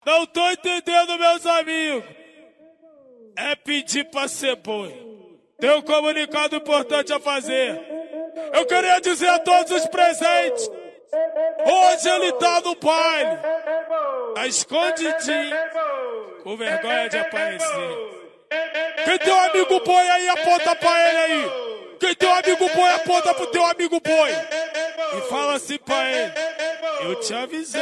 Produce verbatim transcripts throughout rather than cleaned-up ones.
Não tô entendendo, meus amigos. É pedir pra ser boi. Tem um comunicado importante a fazer. Eu queria dizer a todos os presentes. Hoje ele tá no baile. Tá escondidinho. Com vergonha de aparecer. Quem tem um amigo boi aí, aponta pra ele aí. Quem tem um amigo boi, aponta pro teu amigo boi. E fala assim pra ele. Eu te avisei.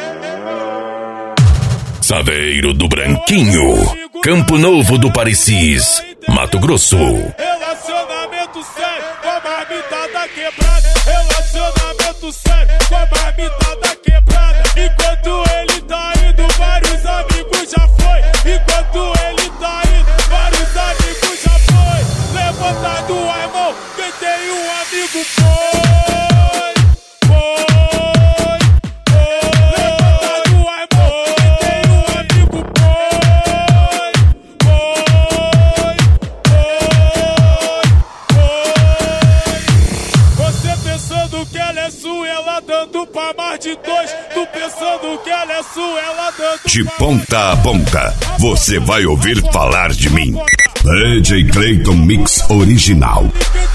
Saveiro do Branquinho, Campo Novo do Parecis, Mato Grosso. Relacionamento sério com a marmitada quebrada. Relacionamento sério com a marmitada quebrada. Enquanto ele tá indo, vários amigos já foi. Enquanto ele tá indo, vários amigos já foi. Levantado a mão, quem tem um amigo foi. Pra mais de dois, tu pensando que ela é sua, ela dando. De ponta a ponta, você vai ouvir falar de mim. D J Clayton Mix Original.